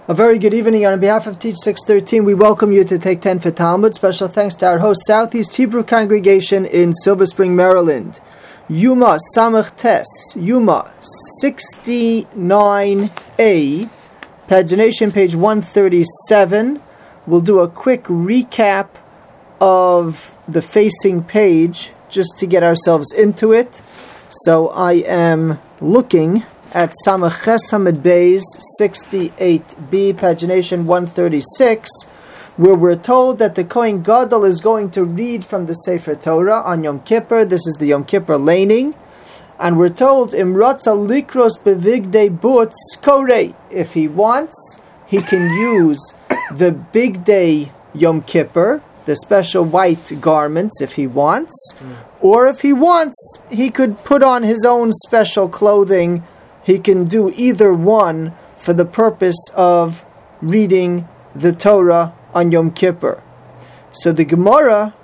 A very good evening. On behalf of Teach 613, we welcome you to Take 10 for Talmud. Special thanks to our host, Southeast Hebrew Congregation in Silver Spring, Maryland. Yuma Samach Tes, Yuma 69A, pagination page 137. We'll do a quick recap of the facing page just to get ourselves into it. So I am looking at Samach Ches Hamid Beis 68b, pagination 136, where we're told that the Kohen Gadol is going to read from the Sefer Torah on Yom Kippur. This is the Yom Kippur laning. And we're told, Imratza likros bevigdei butz korei. If he wants, he can use the big day Yom Kippur, the special white garments, if he wants. Or if he wants, he could put on his own special clothing. He can do either one for the purpose of reading the Torah on Yom Kippur. So the Gemara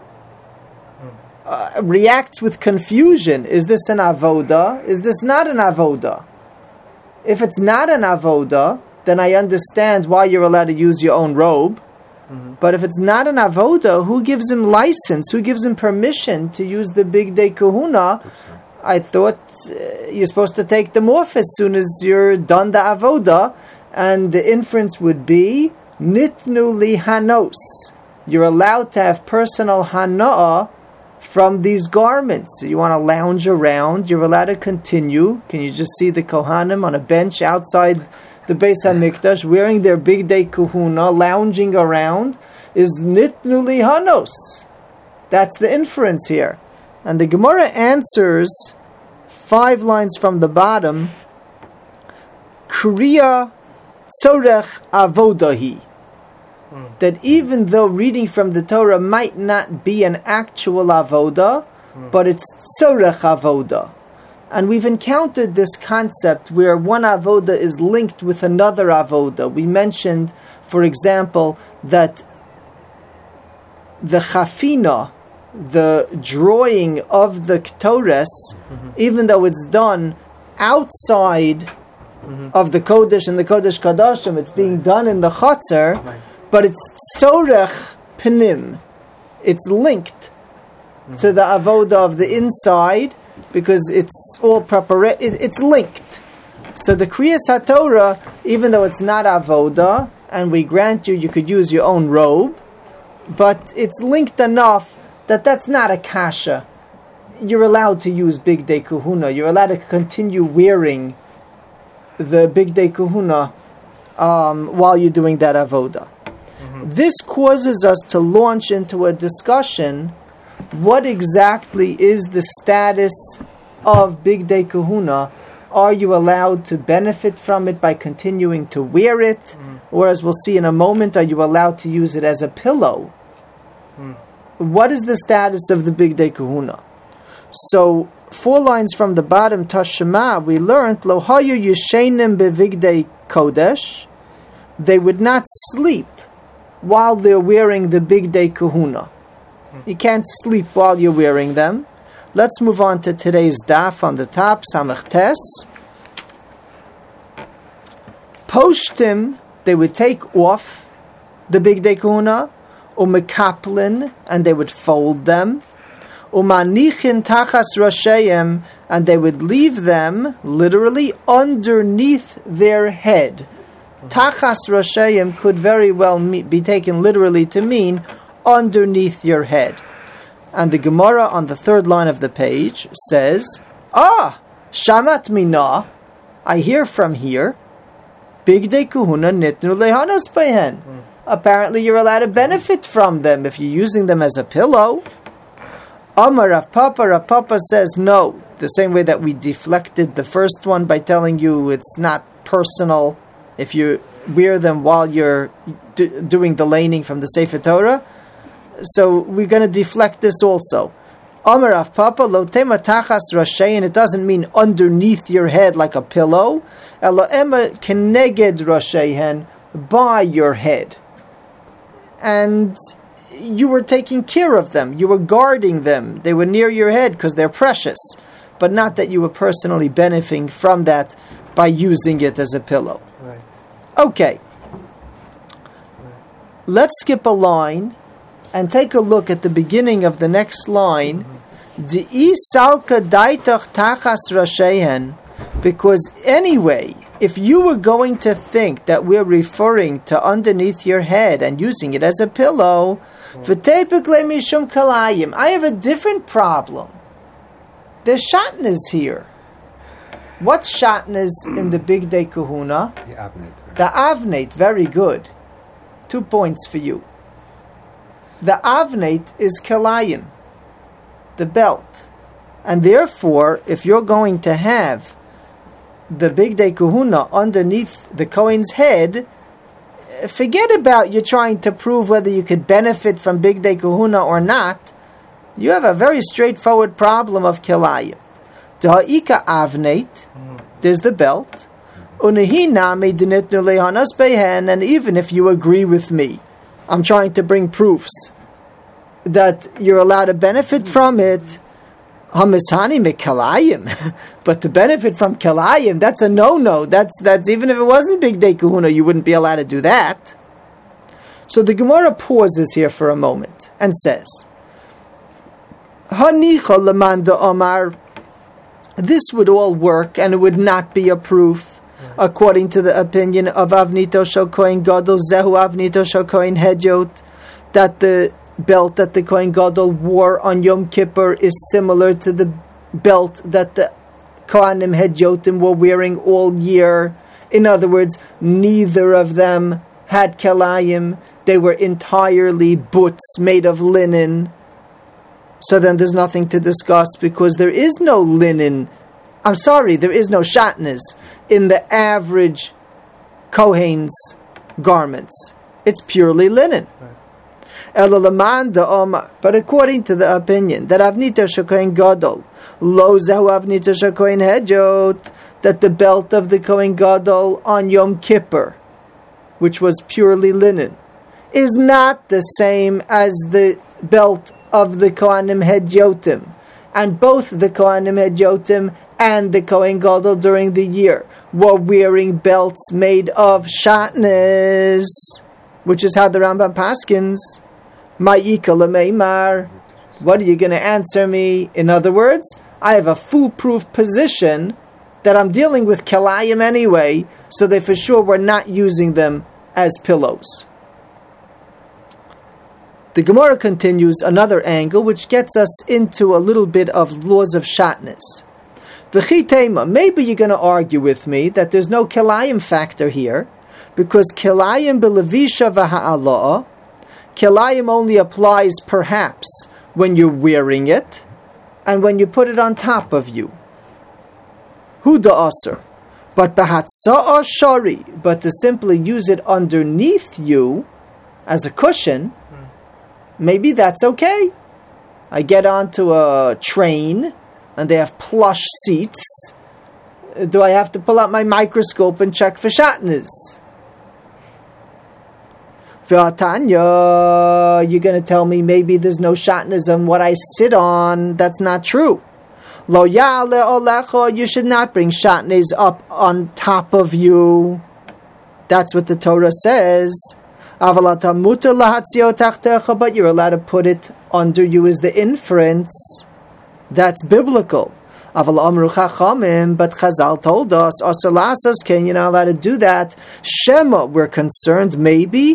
reacts with confusion. Is this an avoda? Is this not an avoda? If it's not an avoda, then I understand why you're allowed to use your own robe. But if it's not an avoda, who gives him license? Who gives him permission to use the big day kahuna? I thought you're supposed to take them off as soon as you're done the avoda, and the inference would be nitnu li hanos. You're allowed to have personal hana'ah from these garments. So you want to lounge around, you're allowed to continue. Can you just see the Kohanim on a bench outside the Beis HaMikdash wearing their big day kahuna, lounging around? Is nitnu li hanos. That's the inference here. And the Gemara answers 5 lines from the bottom, Kriya tzorech avodahi. That even though reading from the Torah might not be an actual avoda, but it's tzorech avoda. And we've encountered this concept where one avoda is linked with another avoda. We mentioned, for example, that the chafina, the drawing of the Ketores, even though it's done outside of the Kodesh and the Kodesh Kadashim, it's being done in the Chatzar, but it's Tzorech Penim. It's linked to the Avoda of the inside because it's all it's linked. So the Kriyas HaTorah, even though it's not Avoda, and we grant you could use your own robe, but it's linked enough that's not a kasha. You're allowed to use big day kahuna. You're allowed to continue wearing the big day kahuna while you're doing that avoda. This causes us to launch into a discussion. What exactly is the status of big day kahuna? Are you allowed to benefit from it by continuing to wear it? Or, as we'll see in a moment, are you allowed to use it as a pillow? What is the status of the big day kahuna? So, 4 lines from the bottom, Tashema, we learned, Lo hayu yishenim bevigdei kodesh. They would not sleep while they're wearing the big day kahuna. You can't sleep while you're wearing them. Let's move on to today's daf on the top, Samach Tes. Poshtim, they would take off the big day kahuna, umekaplin, and they would fold them, umanichin tachas rashayim, and they would leave them literally underneath their head. Tachas rashayim could very well be taken literally to mean underneath your head. And the Gemara on the 3rd line of the page says, shamat mina, I hear from here, big day kahuna nitnu lehanos behen. Apparently you're allowed to benefit from them if you're using them as a pillow. Amar Rav Papa says no. The same way that we deflected the first one by telling you it's not personal if you wear them while you're doing the laning from the Sefer Torah. So we're going to deflect this also. Amar Rav Papa lo tema tachas rashayin. It doesn't mean underneath your head like a pillow. Elo ema keneged rashayin, by your head. And you were taking care of them. You were guarding them. They were near your head because they're precious. But not that you were personally benefiting from that by using it as a pillow. Right. Okay. let's skip a line and take a look at the beginning of the next line. Di'i salka daitach tachas rashehen. Because anyway, if you were going to think that we're referring to underneath your head and using it as a pillow, v'tepikle mishum kalayim, I have a different problem. There's shatnez here. What's shatnez in the Big Day Kahuna? The avnate. The avnate, very good. 2 points for you. The avnate is kalayim, the belt. And therefore, if you're going to have the Big Day Kahuna underneath the Kohen's head, forget about you trying to prove whether you could benefit from Big Day Kahuna or not. You have a very straightforward problem of kilayim. Da'ika avnate, there's the belt. And even if you agree with me, I'm trying to bring proofs that you're allowed to benefit from it. Hamishani mekalayim, but to benefit from kalayim, that's a no-no. That's even if it wasn't Big Day Kahuna, you wouldn't be allowed to do that. So the Gemara pauses here for a moment and says, Hanicha lemanda omar. This would all work, and it would not be a proof, according to the opinion of Avnito Shel Kohen Gadol Zehu Avnito Shel Kohen Hedyot, that the belt that the Kohen Gadol wore on Yom Kippur is similar to the belt that the Kohanim Hedyotim were wearing all year. In other words, neither of them had kalayim. They were entirely boots made of linen. So then there's nothing to discuss because there is no linen. There is no shatnez in the average Kohen's garments. It's purely linen. But according to the opinion that Avnito Shel Kohen Gadol, lo zehu Avnito Shel Kohen Hedyot, that the belt of the Kohen Gadol on Yom Kippur, which was purely linen, is not the same as the belt of the Kohanim Hedyotim, and both the Kohanim Hedyotim and the Kohen Gadol during the year were wearing belts made of shatnez, which is how the Rambam paskins. Ma'ika lemeimar. What are you going to answer me? In other words, I have a foolproof position that I'm dealing with kalayim anyway, so they for sure were not using them as pillows. The Gemara continues another angle, which gets us into a little bit of laws of shatnez. V'chitema, maybe you're going to argue with me that there's no kilayim factor here, because kilayim b'levisha v'ha'ala'ah, kilayim only applies perhaps when you're wearing it, and when you put it on top of you. Huda aser. But b'hatza'a shari, but to simply use it underneath you as a cushion, maybe that's okay. I get onto a train and they have plush seats. Do I have to pull out my microscope and check for shatnez? V'atanya, you're going to tell me maybe there's no shatnez on what I sit on. That's not true. Lo ya'ale olecha, you should not bring shatnez up on top of you. That's what the Torah says. But you're allowed to put it under you as the inference. That's biblical. But Chazal told us, you're not allowed to do that. Shema, we're concerned maybe,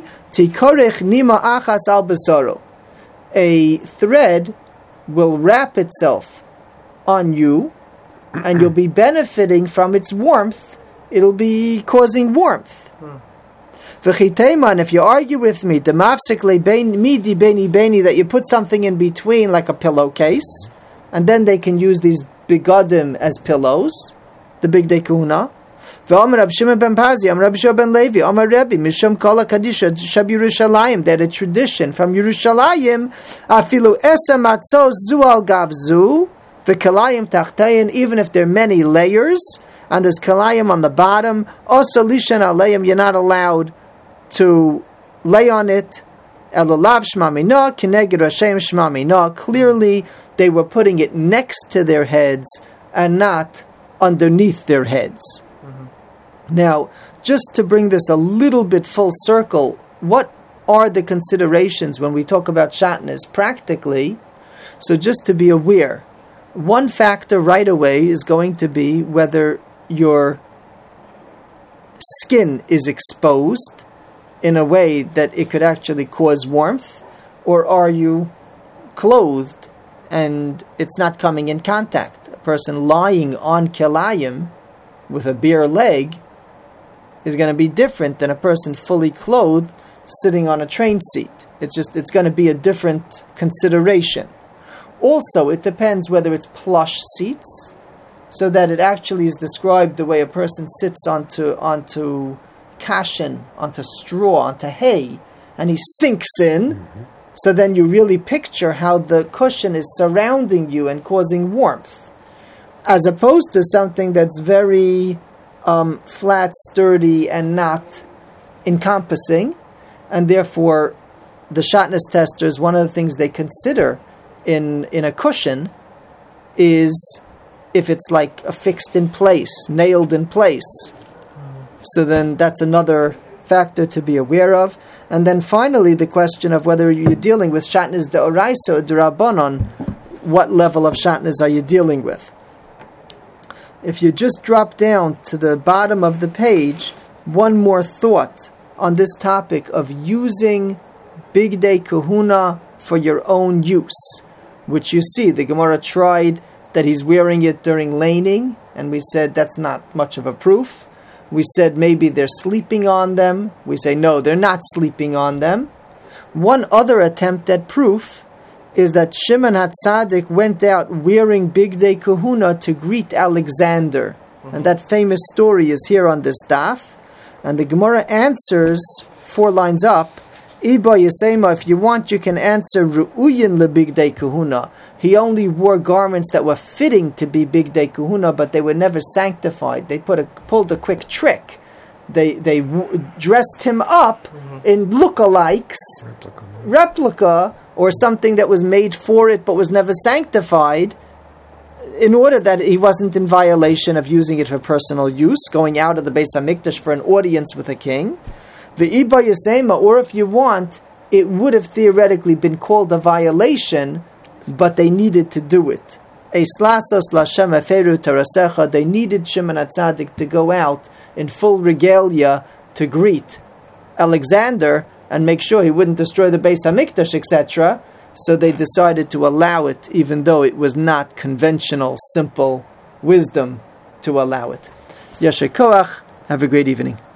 a thread will wrap itself on you, and you'll be benefiting from its warmth. It'll be causing warmth. And if you argue with me, that you put something in between like a pillowcase, and then they can use these bigadim as pillows, the Big Day Kahuna. They had a tradition from Yerushalayim, even if there are many layers, and there's kalayim on the bottom, you're not allowed to lay on it. Clearly, they were putting it next to their heads and not underneath their heads. Mm-hmm. Now, just to bring this a little bit full circle, what are the considerations when we talk about shatnez practically. So just to be aware, one factor right away is going to be whether your skin is exposed in a way that it could actually cause warmth, or are you clothed and it's not coming in contact. A person lying on kilayim with a bare leg is going to be different than a person fully clothed sitting on a train seat. It's going to be a different consideration. Also, it depends whether it's plush seats, so that it actually is described the way a person sits onto kashin, onto straw, onto hay, and he sinks in. Mm-hmm. So then you really picture how the cushion is surrounding you and causing warmth, as opposed to something that's very flat, sturdy, and not encompassing. And therefore, the shatnez testers, one of the things they consider in a cushion is if it's like affixed in place, nailed in place. So then that's another factor to be aware of. And then finally, the question of whether you're dealing with shatnez de'oraisa or derabbanon, what level of shatnez are you dealing with? If you just drop down to the bottom of the page, one more thought on this topic of using bigdei kahuna for your own use, which you see, the Gemara tried that he's wearing it during laning, and we said that's not much of a proof. We said maybe they're sleeping on them. We say no, they're not sleeping on them. One other attempt at proof is that Shimon HaTzadik went out wearing bigdei kahuna to greet Alexander. Mm-hmm. And that famous story is here on this daf. And the Gemara answers 4 lines up. Iba Yisema, if you want, you can answer Ru'uyin lebigdei kahuna. He only wore garments that were fitting to be bigdei kahuna, but they were never sanctified. They pulled a quick trick. They dressed him up in lookalikes, replica, or something that was made for it but was never sanctified, in order that he wasn't in violation of using it for personal use, going out of the Beis HaMikdash for an audience with a king. Ve'iba Yisema, or if you want, it would have theoretically been called a violation, but they needed to do it. They needed Shimon HaTzadik to go out in full regalia to greet Alexander and make sure he wouldn't destroy the Beis HaMikdash, etc. So they decided to allow it, even though it was not conventional, simple wisdom to allow it. Yasher Koach, have a great evening.